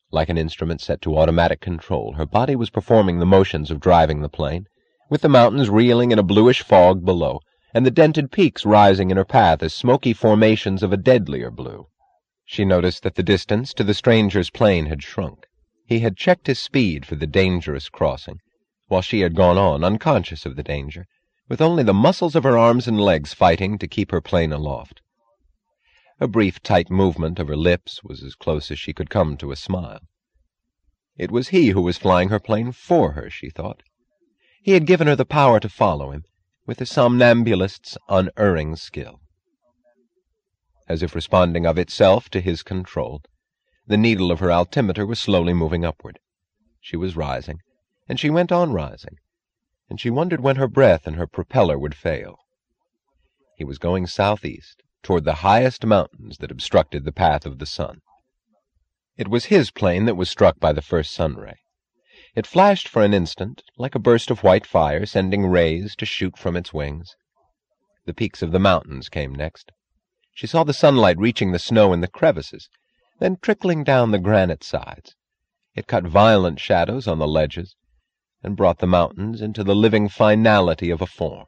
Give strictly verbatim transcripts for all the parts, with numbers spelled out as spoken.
Like an instrument set to automatic control, her body was performing the motions of driving the plane, with the mountains reeling in a bluish fog below, and the dented peaks rising in her path as smoky formations of a deadlier blue. She noticed that the distance to the stranger's plane had shrunk. He had checked his speed for the dangerous crossing, while she had gone on, unconscious of the danger, with only the muscles of her arms and legs fighting to keep her plane aloft. A brief tight movement of her lips was as close as she could come to a smile. It was he who was flying her plane for her, she thought. He had given her the power to follow him, with a somnambulist's unerring skill. As if responding of itself to his control, the needle of her altimeter was slowly moving upward. She was rising, and she went on rising, and she wondered when her breath and her propeller would fail. He was going southeast, toward the highest mountains that obstructed the path of the sun. It was his plane that was struck by the first sun ray. It flashed for an instant, like a burst of white fire, sending rays to shoot from its wings. The peaks of the mountains came next. She saw the sunlight reaching the snow in the crevices, then trickling down the granite sides. It cut violent shadows on the ledges, and brought the mountains into the living finality of a form.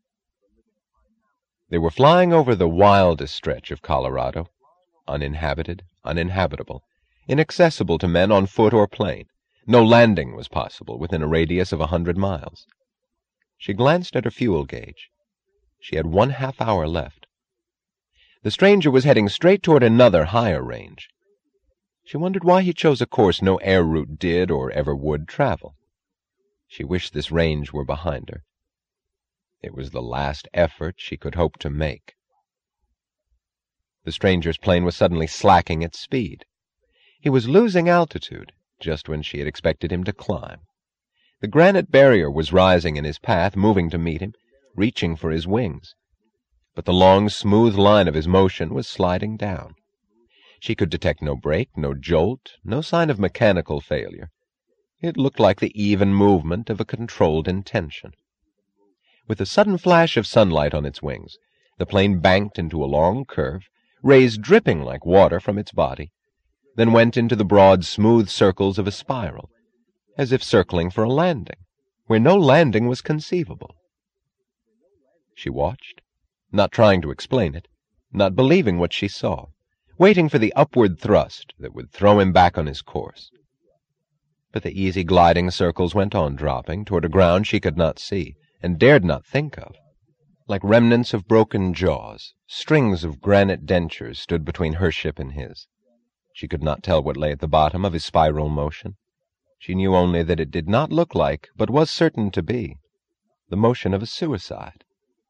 They were flying over the wildest stretch of Colorado, uninhabited, uninhabitable, inaccessible to men on foot or plane. No landing was possible within a radius of a hundred miles. She glanced at her fuel gauge. She had one half hour left. The stranger was heading straight toward another higher range. She wondered why he chose a course no air route did or ever would travel. She wished this range were behind her. It was the last effort she could hope to make. The stranger's plane was suddenly slacking its speed. He was losing altitude, just when she had expected him to climb. The granite barrier was rising in his path, moving to meet him, reaching for his wings. But the long, smooth line of his motion was sliding down. She could detect no break, no jolt, no sign of mechanical failure. It looked like the even movement of a controlled intention. With a sudden flash of sunlight on its wings, the plane banked into a long curve, rays dripping like water from its body, then went into the broad, smooth circles of a spiral, as if circling for a landing, where no landing was conceivable. She watched, not trying to explain it, not believing what she saw, waiting for the upward thrust that would throw him back on his course. But the easy gliding circles went on dropping toward a ground she could not see, and dared not think of. Like remnants of broken jaws, strings of granite dentures stood between her ship and his. She could not tell what lay at the bottom of his spiral motion. She knew only that it did not look like, but was certain to be, the motion of a suicide.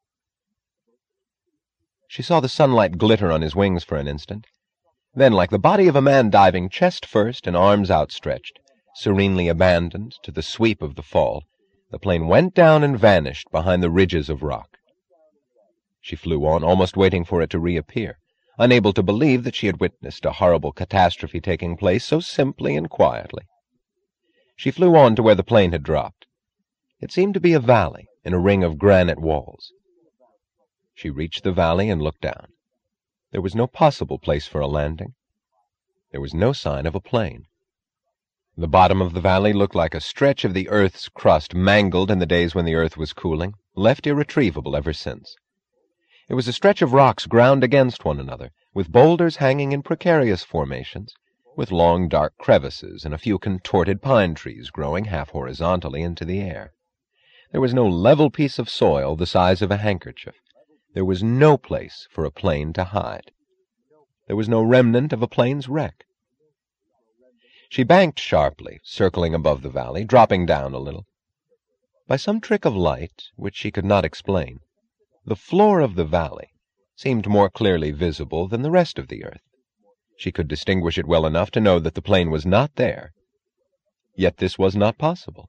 She saw the sunlight glitter on his wings for an instant. Then, like the body of a man diving chest first and arms outstretched, serenely abandoned to the sweep of the fall, the plane went down and vanished behind the ridges of rock. She flew on, almost waiting for it to reappear, unable to believe that she had witnessed a horrible catastrophe taking place so simply and quietly. She flew on to where the plane had dropped. It seemed to be a valley in a ring of granite walls. She reached the valley and looked down. There was no possible place for a landing. There was no sign of a plane. The bottom of the valley looked like a stretch of the earth's crust mangled in the days when the earth was cooling, left irretrievable ever since. It was a stretch of rocks ground against one another, with boulders hanging in precarious formations, with long dark crevices and a few contorted pine trees growing half horizontally into the air. There was no level piece of soil the size of a handkerchief. There was no place for a plane to hide. There was no remnant of a plane's wreck. She banked sharply, circling above the valley, dropping down a little. By some trick of light, which she could not explain, the floor of the valley seemed more clearly visible than the rest of the earth. She could distinguish it well enough to know that the plane was not there. Yet this was not possible.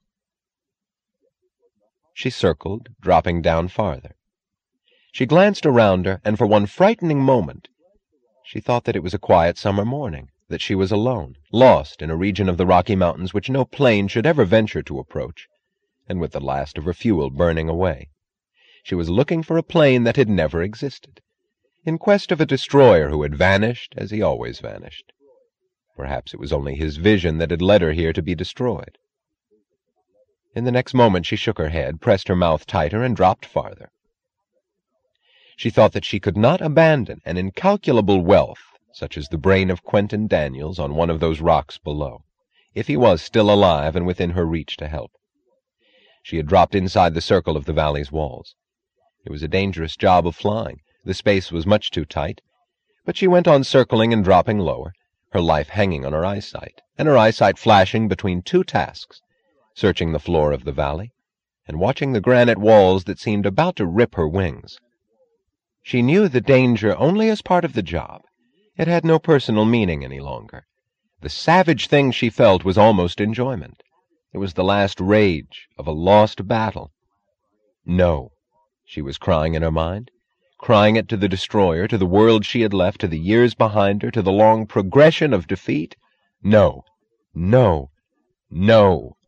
She circled, dropping down farther. She glanced around her, and for one frightening moment she thought that it was a quiet summer morning, that she was alone, lost in a region of the Rocky Mountains which no plane should ever venture to approach, and with the last of her fuel burning away. She was looking for a plane that had never existed, in quest of a destroyer who had vanished as he always vanished. Perhaps it was only his vision that had led her here to be destroyed. In the next moment she shook her head, pressed her mouth tighter, and dropped farther. She thought that she could not abandon an incalculable wealth, such as the brain of Quentin Daniels, on one of those rocks below, if he was still alive and within her reach to help. She had dropped inside the circle of the valley's walls. It was a dangerous job of flying. The space was much too tight, but she went on circling and dropping lower, her life hanging on her eyesight, and her eyesight flashing between two tasks, searching the floor of the valley, and watching the granite walls that seemed about to rip her wings. She knew the danger only as part of the job. It had no personal meaning any longer. The savage thing she felt was almost enjoyment. It was the last rage of a lost battle. No, she was crying in her mind, crying it to the destroyer, to the world she had left, to the years behind her, to the long progression of defeat. No, no, no.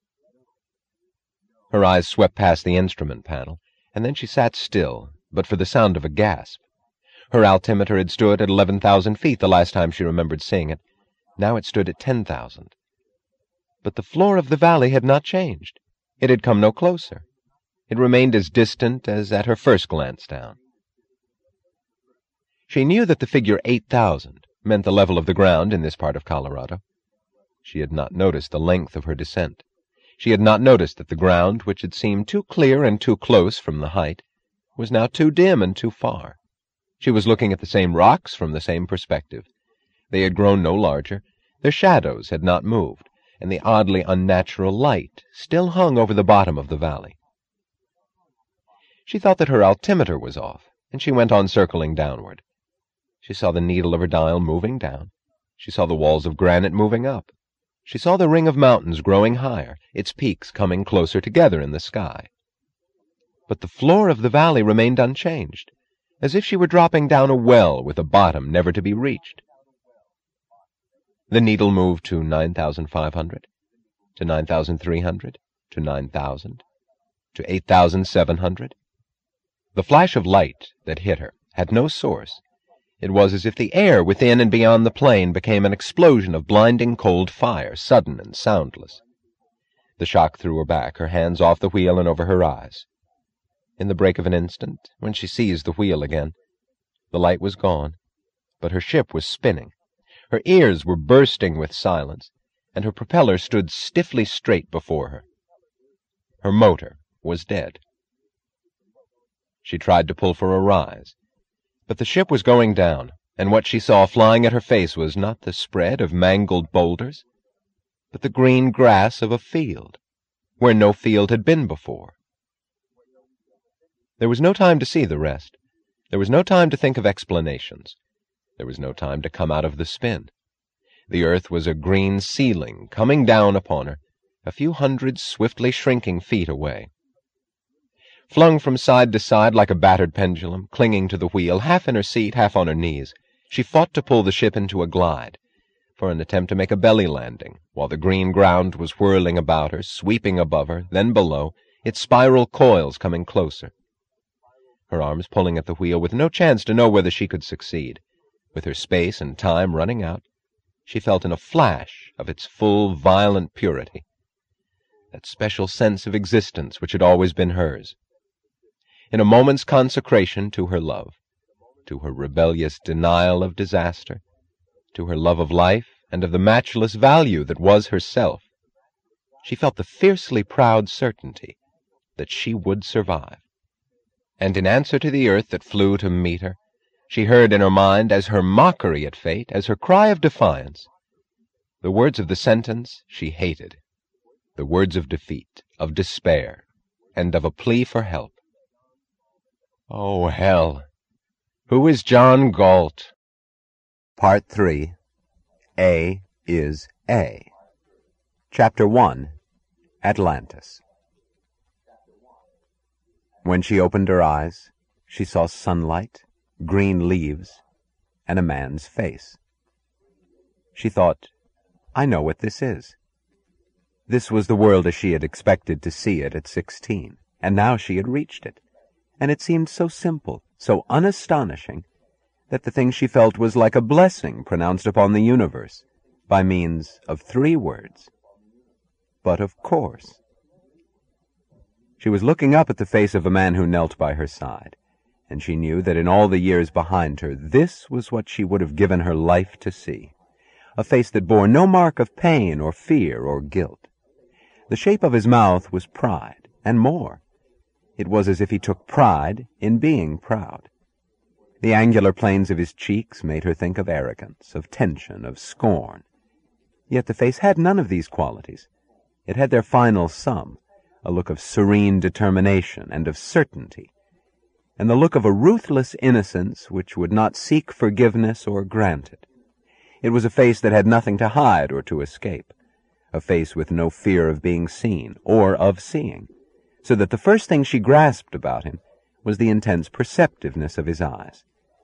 Her eyes swept past the instrument panel, and then she sat still, but for the sound of a gasp. Her altimeter had stood at eleven thousand feet the last time she remembered seeing it. Now it stood at ten thousand. But the floor of the valley had not changed. It had come no closer. It remained as distant as at her first glance down. She knew that the figure eight thousand meant the level of the ground in this part of Colorado. She had not noticed the length of her descent. She had not noticed that the ground, which had seemed too clear and too close from the height, was now too dim and too far. She was looking at the same rocks from the same perspective. They had grown no larger, their shadows had not moved, and the oddly unnatural light still hung over the bottom of the valley. She thought that her altimeter was off, and she went on circling downward. She saw the needle of her dial moving down. She saw the walls of granite moving up. She saw the ring of mountains growing higher, its peaks coming closer together in the sky. But the floor of the valley remained unchanged, as if she were dropping down a well with a bottom never to be reached. The needle moved to nine thousand five hundred, to nine thousand three hundred, to nine thousand, to eight thousand seven hundred. The flash of light that hit her had no source. It was as if the air within and beyond the plane became an explosion of blinding cold fire, sudden and soundless. The shock threw her back, her hands off the wheel and over her eyes. In the break of an instant, when she seized the wheel again, the light was gone, but her ship was spinning. Her ears were bursting with silence, and her propeller stood stiffly straight before her. Her motor was dead. She tried to pull for a rise, but the ship was going down, and what she saw flying at her face was not the spread of mangled boulders, but the green grass of a field, where no field had been before. There was no time to see the rest. There was no time to think of explanations. There was no time to come out of the spin. The earth was a green ceiling coming down upon her, a few hundred swiftly shrinking feet away. Flung from side to side like a battered pendulum, clinging to the wheel, half in her seat, half on her knees, she fought to pull the ship into a glide, for an attempt to make a belly landing, while the green ground was whirling about her, sweeping above her, then below, its spiral coils coming closer. Her arms pulling at the wheel, with no chance to know whether she could succeed. With her space and time running out, she felt in a flash of its full, violent purity, that special sense of existence which had always been hers. In a moment's consecration to her love, to her rebellious denial of disaster, to her love of life and of the matchless value that was herself, she felt the fiercely proud certainty that she would survive. And in answer to the earth that flew to meet her, she heard in her mind, as her mockery at fate, as her cry of defiance, the words of the sentence she hated, the words of defeat, of despair, and of a plea for help. Oh, hell! Who is John Galt? Part three. A is A. Chapter one. Atlantis. When she opened her eyes, she saw sunlight, green leaves, and a man's face. She thought, I know what this is. This was the world as she had expected to see it at sixteen, and now she had reached it, and it seemed so simple, so unastonishing, that the thing she felt was like a blessing pronounced upon the universe, by means of three words. But of course. She was looking up at the face of a man who knelt by her side, and she knew that in all the years behind her, this was what she would have given her life to see, a face that bore no mark of pain or fear or guilt. The shape of his mouth was pride, and more. It was as if he took pride in being proud. The angular planes of his cheeks made her think of arrogance, of tension, of scorn. Yet the face had none of these qualities. It had their final sum, a look of serene determination and of certainty, and the look of a ruthless innocence which would not seek forgiveness or grant it. It was a face that had nothing to hide or to escape, a face with no fear of being seen or of seeing, so that the first thing she grasped about him was the intense perceptiveness of his eyes.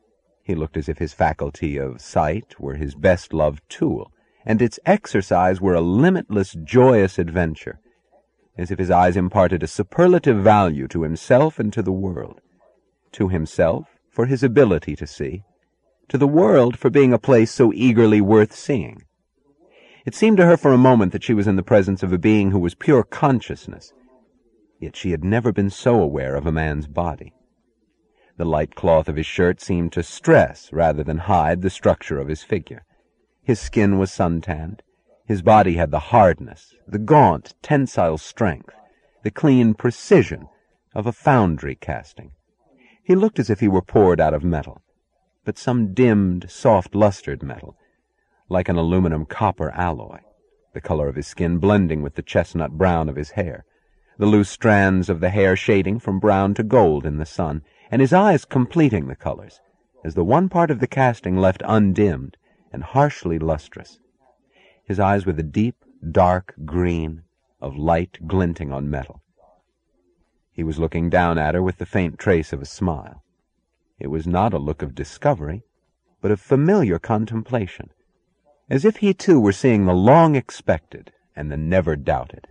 He looked as if his faculty of sight were his best-loved tool, and its exercise were a limitless, joyous adventure, as if his eyes imparted a superlative value to himself and to the world, to himself for his ability to see, to the world for being a place so eagerly worth seeing. It seemed to her for a moment that she was in the presence of a being who was pure consciousness, yet she had never been so aware of a man's body. The light cloth of his shirt seemed to stress rather than hide the structure of his figure. His skin was suntanned. His body had the hardness, the gaunt, tensile strength, the clean precision of a foundry casting. He looked as if he were poured out of metal, but some dimmed, soft-lustered metal, like an aluminum copper alloy, the color of his skin blending with the chestnut brown of his hair, the loose strands of the hair shading from brown to gold in the sun, and his eyes completing the colors, as the one part of the casting left undimmed and harshly lustrous. His eyes were the deep, dark green of light glinting on metal. He was looking down at her with the faint trace of a smile. It was not a look of discovery, but of familiar contemplation, as if he too were seeing the long-expected and the never-doubted.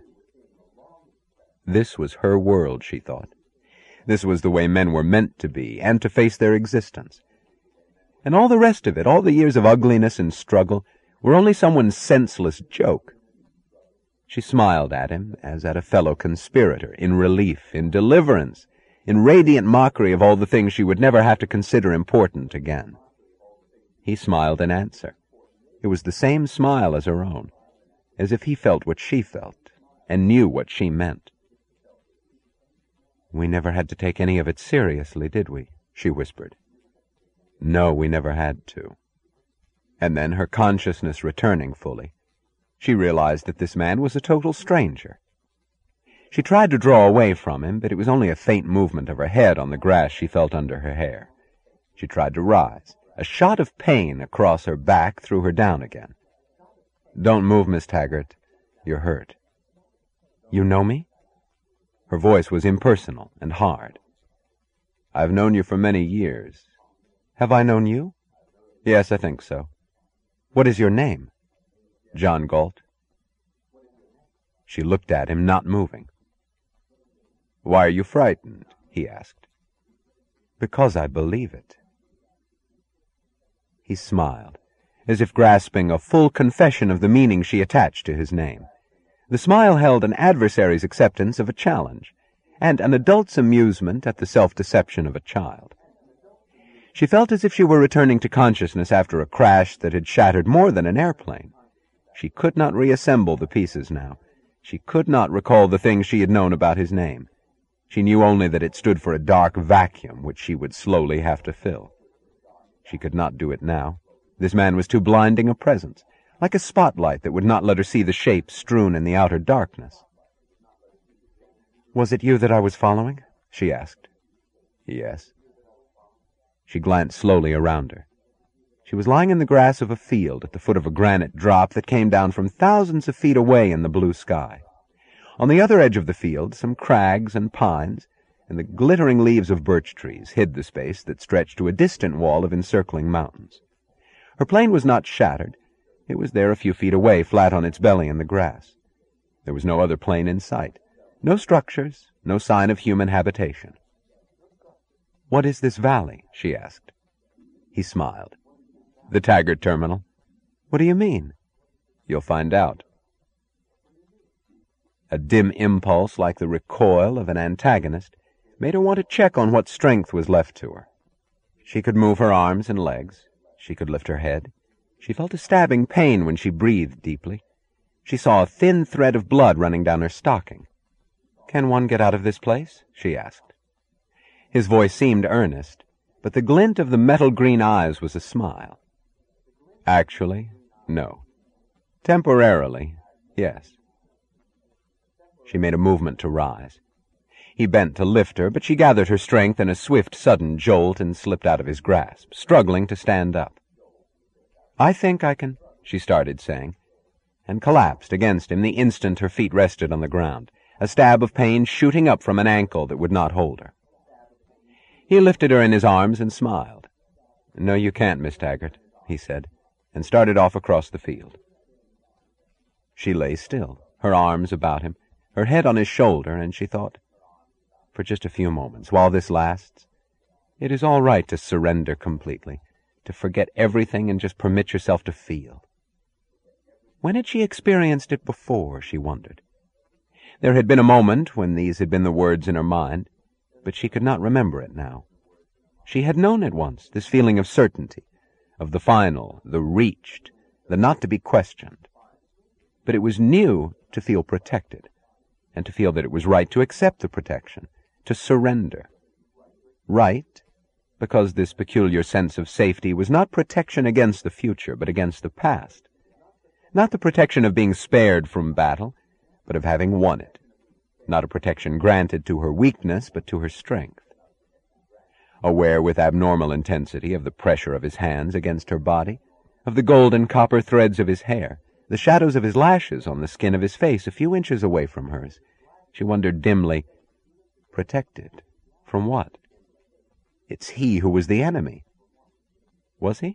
This was her world, she thought. This was the way men were meant to be, and to face their existence. And all the rest of it, all the years of ugliness and struggle, were only someone's senseless joke. She smiled at him as at a fellow conspirator, in relief, in deliverance, in radiant mockery of all the things she would never have to consider important again. He smiled in answer. It was the same smile as her own, as if he felt what she felt, and knew what she meant. "We never had to take any of it seriously, did we?" she whispered. "No, we never had to." And then, her consciousness returning fully, she realized that this man was a total stranger. She tried to draw away from him, but it was only a faint movement of her head on the grass she felt under her hair. She tried to rise. A shot of pain across her back threw her down again. "Don't move, Miss Taggart. You're hurt." "You know me?" Her voice was impersonal and hard. "I've known you for many years." "Have I known you?" "Yes, I think so." "What is your name?" "John Galt." She looked at him, not moving. "Why are you frightened?" he asked. "Because I believe it." He smiled, as if grasping a full confession of the meaning she attached to his name. The smile held an adversary's acceptance of a challenge, and an adult's amusement at the self-deception of a child. She felt as if she were returning to consciousness after a crash that had shattered more than an airplane. She could not reassemble the pieces now. She could not recall the things she had known about his name. She knew only that it stood for a dark vacuum which she would slowly have to fill. She could not do it now. This man was too blinding a presence, like a spotlight that would not let her see the shapes strewn in the outer darkness. "Was it you that I was following?" she asked. "Yes." She glanced slowly around her. She was lying in the grass of a field at the foot of a granite drop that came down from thousands of feet away in the blue sky. On the other edge of the field, some crags and pines and the glittering leaves of birch trees hid the space that stretched to a distant wall of encircling mountains. Her plane was not shattered. It was there a few feet away, flat on its belly in the grass. There was no other plane in sight. No structures, no sign of human habitation. "What is this valley?" she asked. He smiled. "The Taggart Terminal." "What do you mean?" You'll find out. A dim impulse, like the recoil of an antagonist, made her want to check on what strength was left to her. She could move her arms and legs. She could lift her head. She felt a stabbing pain when she breathed deeply. She saw a thin thread of blood running down her stocking. "Can one get out of this place?" she asked. His voice seemed earnest, but the glint of the metal-green eyes was a smile. "Actually, no. Temporarily, yes." She made a movement to rise. He bent to lift her, but she gathered her strength in a swift, sudden jolt and slipped out of his grasp, struggling to stand up. "I think I can," she started saying, and collapsed against him the instant her feet rested on the ground, a stab of pain shooting up from an ankle that would not hold her. He lifted her in his arms and smiled. "No, you can't, Miss Taggart," he said, and started off across the field. She lay still, her arms about him, her head on his shoulder, and she thought, "For just a few moments, while this lasts, it is all right to surrender completely, to forget everything and just permit yourself to feel." When had she experienced it before, she wondered. There had been a moment when these had been the words in her mind, but she could not remember it now. She had known it once, this feeling of certainty, of the final, the reached, the not to be questioned. But it was new to feel protected, and to feel that it was right to accept the protection, to surrender. Right, because this peculiar sense of safety was not protection against the future, but against the past. Not the protection of being spared from battle, but of having won it. Not a protection granted to her weakness, but to her strength. Aware with abnormal intensity of the pressure of his hands against her body, of the golden copper threads of his hair, the shadows of his lashes on the skin of his face a few inches away from hers, she wondered dimly, protected from what? It's he who was the enemy. Was he?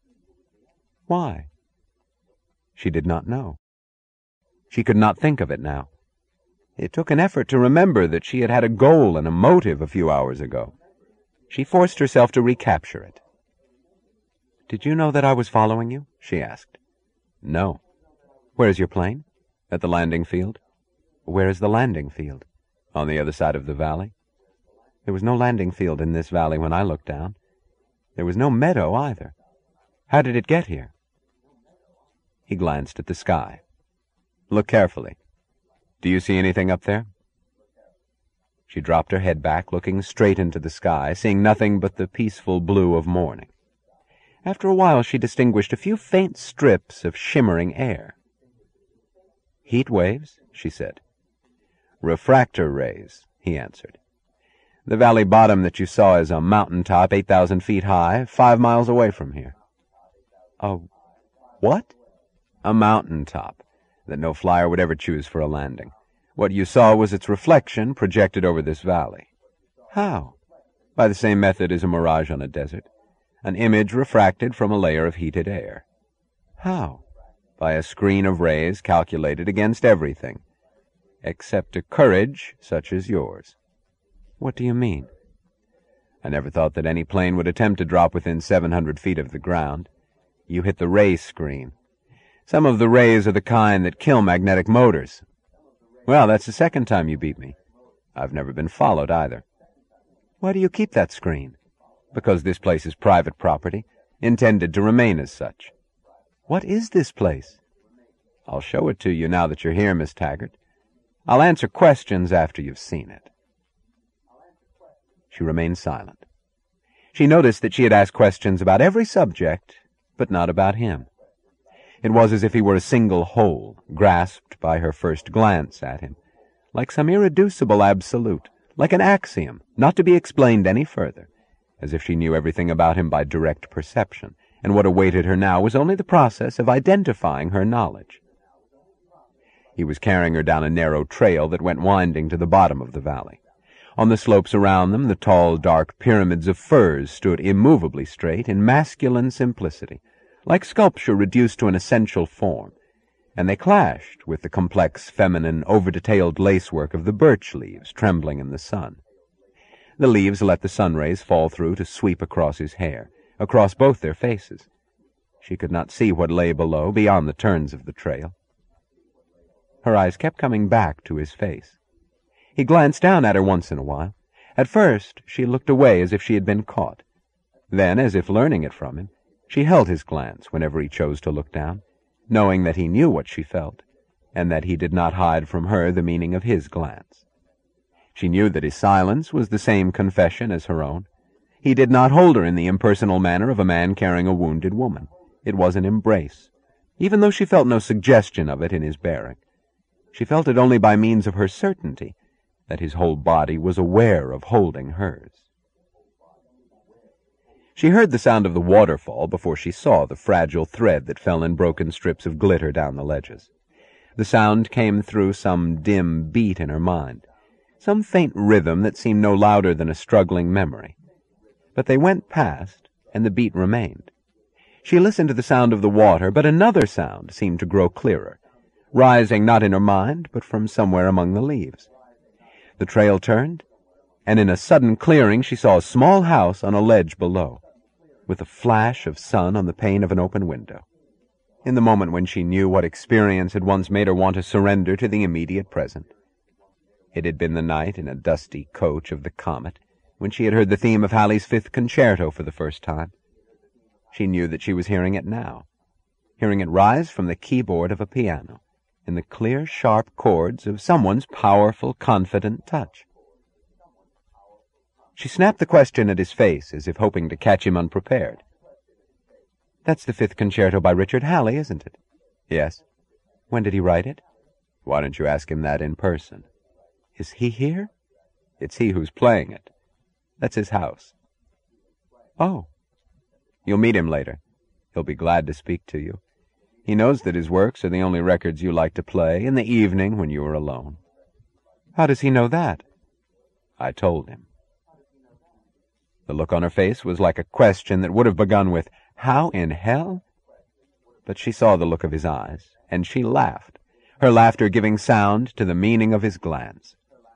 Why? She did not know. She could not think of it now. It took an effort to remember that she had had a goal and a motive a few hours ago. She forced herself to recapture it. "Did you know that I was following you?" she asked. "No." "Where is your plane?" "At the landing field." "Where is the landing field?" "On the other side of the valley." "There was no landing field in this valley when I looked down. There was no meadow either. How did it get here?" He glanced at the sky. "Look carefully. Do you see anything up there?" She dropped her head back, looking straight into the sky, seeing nothing but the peaceful blue of morning. After a while she distinguished a few faint strips of shimmering air. "Heat waves," she said. "Refractor rays," he answered. "The valley bottom that you saw is a mountain top eight thousand feet high, five miles away from here." "A what?" "A mountain top that no flyer would ever choose for a landing. What you saw was its reflection projected over this valley." "How?" "By the same method as a mirage on a desert. An image refracted from a layer of heated air." "How?" "By a screen of rays calculated against everything, except a courage such as yours." "What do you mean?" "I never thought that any plane would attempt to drop within seven hundred feet of the ground. You hit the ray screen. Some of the rays are the kind that kill magnetic motors. Well, that's the second time you beat me. I've never been followed either." "Why do you keep that screen?" "Because this place is private property, intended to remain as such." "What is this place?" "I'll show it to you now that you're here, Miss Taggart. I'll answer questions after you've seen it." She remained silent. She noticed that she had asked questions about every subject, but not about him. It was as if he were a single whole, grasped by her first glance at him, like some irreducible absolute, like an axiom, not to be explained any further, as if she knew everything about him by direct perception, and what awaited her now was only the process of identifying her knowledge. He was carrying her down a narrow trail that went winding to the bottom of the valley. On the slopes around them, the tall, dark pyramids of firs stood immovably straight in masculine simplicity, like sculpture reduced to an essential form, and they clashed with the complex, feminine, over-detailed lacework of the birch leaves trembling in the sun. The leaves let the sun rays fall through to sweep across his hair, across both their faces. She could not see what lay below, beyond the turns of the trail. Her eyes kept coming back to his face. He glanced down at her once in a while. At first she looked away as if she had been caught. Then, as if learning it from him, she held his glance whenever he chose to look down, knowing that he knew what she felt, and that he did not hide from her the meaning of his glance. She knew that his silence was the same confession as her own. He did not hold her in the impersonal manner of a man carrying a wounded woman. It was an embrace, even though she felt no suggestion of it in his bearing. She felt it only by means of her certainty that his whole body was aware of holding hers. She heard the sound of the waterfall before she saw the fragile thread that fell in broken strips of glitter down the ledges. The sound came through some dim beat in her mind, some faint rhythm that seemed no louder than a struggling memory. But they went past, and the beat remained. She listened to the sound of the water, but another sound seemed to grow clearer, rising not in her mind, but from somewhere among the leaves. The trail turned, and in a sudden clearing she saw a small house on a ledge below, with a flash of sun on the pane of an open window. In the moment when she knew what experience had once made her want to surrender to the immediate present. It had been the night in a dusty coach of the Comet, when she had heard the theme of Halley's Fifth Concerto for the first time. She knew that she was hearing it now, hearing it rise from the keyboard of a piano, in the clear, sharp chords of someone's powerful, confident touch. She snapped the question at his face, as if hoping to catch him unprepared. "That's the Fifth Concerto by Richard Halley, isn't it?" "Yes." "When did he write it?" "Why don't you ask him that in person?" "Is he here?" "It's he who's playing it. That's his house." "Oh." "You'll meet him later. He'll be glad to speak to you. He knows that his works are the only records you like to play in the evening when you are alone." "How does he know that?" "I told him." The look on her face was like a question that would have begun with, "How in hell?" But she saw the look of his eyes, and she laughed, her laughter giving sound to the meaning of his glance.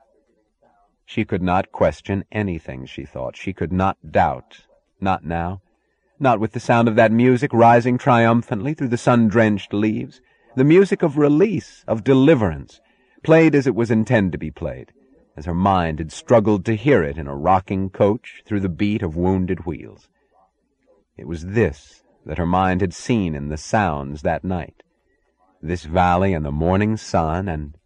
She could not question anything, she thought. She could not doubt. Not now. Not with the sound of that music rising triumphantly through the sun-drenched leaves. The music of release, of deliverance, played as it was intended to be played, as her mind had struggled to hear it in a rocking coach through the beat of wounded wheels. It was this that her mind had seen in the sounds that night, this valley and the morning sun, and...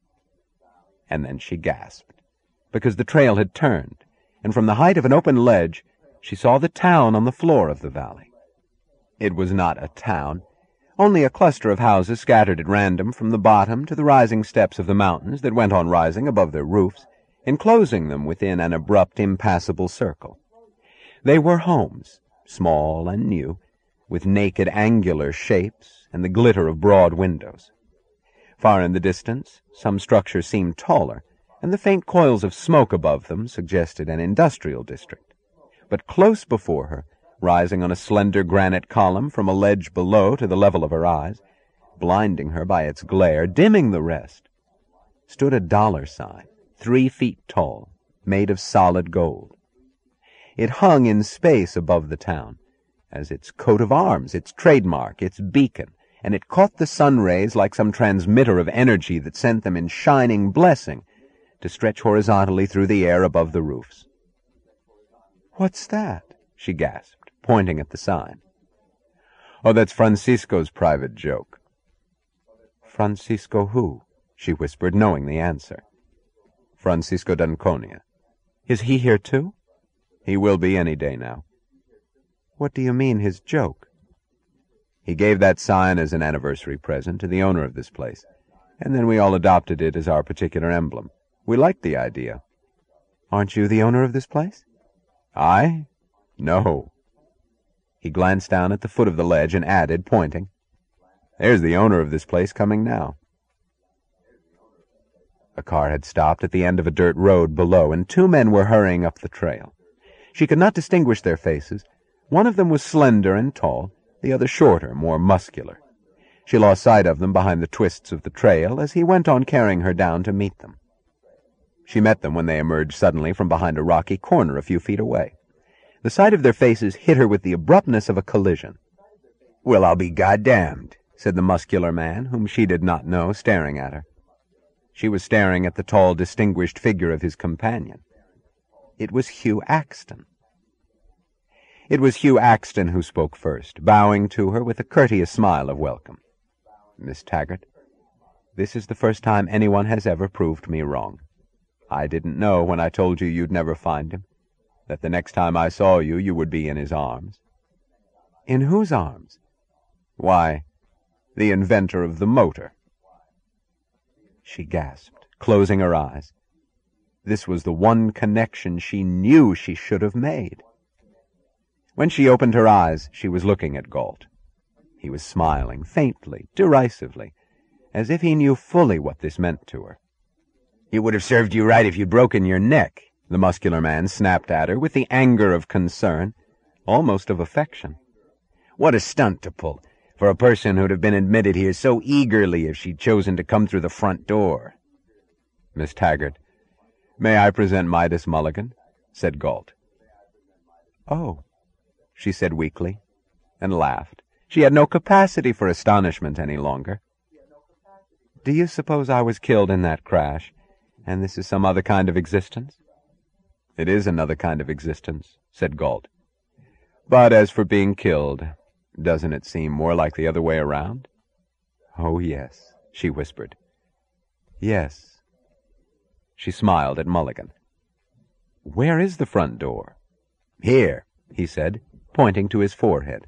And then she gasped, because the trail had turned, and from the height of an open ledge she saw the town on the floor of the valley. It was not a town, only a cluster of houses scattered at random from the bottom to the rising steps of the mountains that went on rising above their roofs, enclosing them within an abrupt, impassable circle. They were homes, small and new, with naked, angular shapes and the glitter of broad windows. Far in the distance, some structures seemed taller, and the faint coils of smoke above them suggested an industrial district. But close before her, rising on a slender granite column from a ledge below to the level of her eyes, blinding her by its glare, dimming the rest, stood a dollar sign, three feet tall, made of solid gold. It hung in space above the town, as its coat of arms, its trademark, its beacon, and it caught the sun rays like some transmitter of energy that sent them in shining blessing to stretch horizontally through the air above the roofs. "What's that?" she gasped, pointing at the sign. "Oh, that's Francisco's private joke." "Francisco who?" she whispered, knowing the answer. "Francisco d'Anconia." "Is he here too?" "He will be any day now." "What do you mean, his joke?" "He gave that sign as an anniversary present to the owner of this place, and then we all adopted it as our particular emblem. We liked the idea." "Aren't you the owner of this place?" "I? No." He glanced down at the foot of the ledge and added, pointing, "There's the owner of this place coming now." A car had stopped at the end of a dirt road below, and two men were hurrying up the trail. She could not distinguish their faces. One of them was slender and tall, the other shorter, more muscular. She lost sight of them behind the twists of the trail as he went on carrying her down to meet them. She met them when they emerged suddenly from behind a rocky corner a few feet away. The sight of their faces hit her with the abruptness of a collision. "Well, I'll be goddamned," said the muscular man, whom she did not know, staring at her. She was staring at the tall, distinguished figure of his companion. It was Hugh Axton. It was Hugh Axton who spoke first, bowing to her with a courteous smile of welcome. "Miss Taggart, this is the first time anyone has ever proved me wrong. I didn't know when I told you you'd never find him, that the next time I saw you, you would be in his arms." "In whose arms?" "Why, the inventor of the motor." She gasped, closing her eyes. This was the one connection she knew she should have made. When she opened her eyes, she was looking at Galt. He was smiling, faintly, derisively, as if he knew fully what this meant to her. "It would have served you right if you'd broken your neck," the muscular man snapped at her with the anger of concern, almost of affection. "What a stunt to pull, for a person who'd have been admitted here so eagerly if she'd chosen to come through the front door." "Miss Taggart, may I present Midas Mulligan?" said Galt. "Oh," she said weakly, and laughed. She had no capacity for astonishment any longer. "Do you suppose I was killed in that crash, and this is some other kind of existence?" "It is another kind of existence," said Galt. "But as for being killed, doesn't it seem more like the other way around?" "Oh, yes," she whispered. "Yes." She smiled at Mulligan. "Where is the front door?" "Here," he said, pointing to his forehead.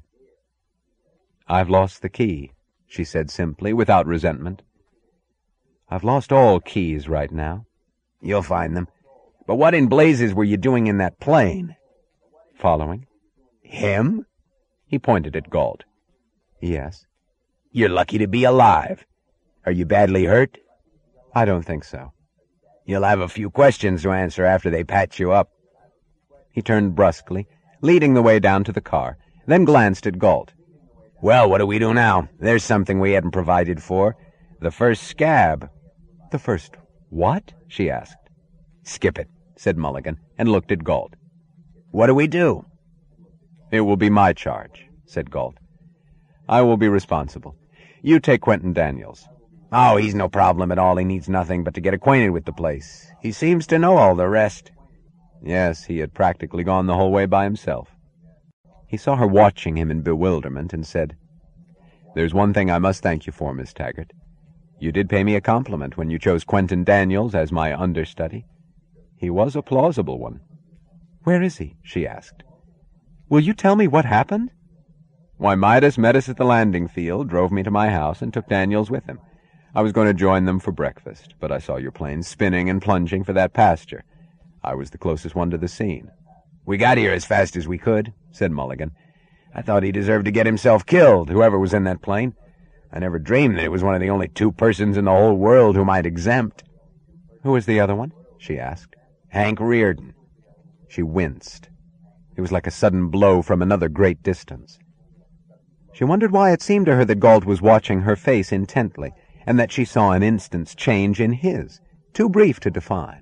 "I've lost the key," she said simply, without resentment. "I've lost all keys right now." "You'll find them. But what in blazes were you doing in that plane?" "Following." "Him?" He pointed at Galt. "Yes." "You're lucky to be alive. Are you badly hurt?" "I don't think so." "You'll have a few questions to answer after they patch you up." He turned brusquely, leading the way down to the car, then glanced at Galt. "Well, what do we do now? There's something we hadn't provided for. The first scab." "The first what?" she asked. "Skip it," said Mulligan, and looked at Galt. "What do we do?" "It will be my charge," said Galt. "I will be responsible. You take Quentin Daniels." "Oh, he's no problem at all. He needs nothing but to get acquainted with the place. He seems to know all the rest." Yes, he had practically gone the whole way by himself. He saw her watching him in bewilderment and said, "There's one thing I must thank you for, Miss Taggart. You did pay me a compliment when you chose Quentin Daniels as my understudy. He was a plausible one." "Where is he?" she asked. "Will you tell me what happened?" "Why, Midas met us at the landing field, drove me to my house, and took Daniels with him. I was going to join them for breakfast, but I saw your plane spinning and plunging for that pasture. I was the closest one to the scene." "We got here as fast as we could," said Mulligan. "I thought he deserved to get himself killed, whoever was in that plane. I never dreamed that it was one of the only two persons in the whole world whom I'd exempt." "Who was the other one?" she asked. "Hank Reardon." She winced. It was like a sudden blow from another great distance. She wondered why it seemed to her that Galt was watching her face intently, and that she saw an instant's change in his, too brief to define.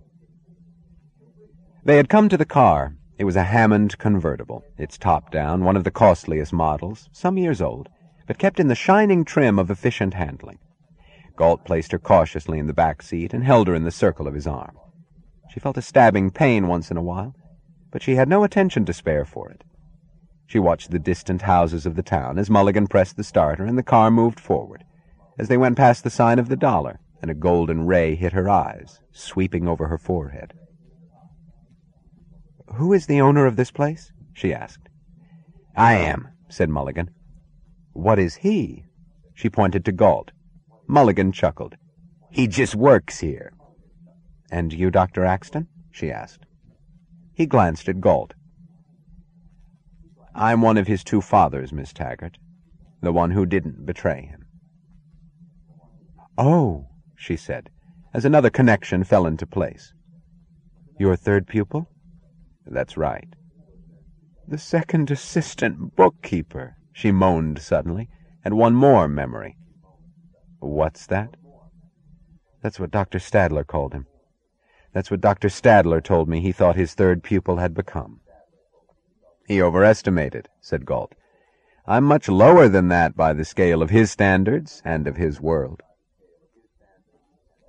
They had come to the car. It was a Hammond convertible, its top down, one of the costliest models, some years old, but kept in the shining trim of efficient handling. Galt placed her cautiously in the back seat and held her in the circle of his arm. She felt a stabbing pain once in a while, but she had no attention to spare for it. She watched the distant houses of the town as Mulligan pressed the starter and the car moved forward, as they went past the sign of the dollar, and a golden ray hit her eyes, sweeping over her forehead. "Who is the owner of this place?" she asked. "I am," said Mulligan. "What is he?" She pointed to Galt. Mulligan chuckled. "He just works here." "And you, Doctor Axton?" she asked. He glanced at Galt. "I'm one of his two fathers, Miss Taggart, the one who didn't betray him." "Oh," she said, as another connection fell into place. "Your third pupil?" "That's right." "The second assistant bookkeeper," she moaned suddenly, and one more memory. "What's that?" "That's what Doctor Stadler called him. That's what Doctor Stadler told me he thought his third pupil had become." "He overestimated," said Galt. I'm much lower than that by the scale of his standards and of his world.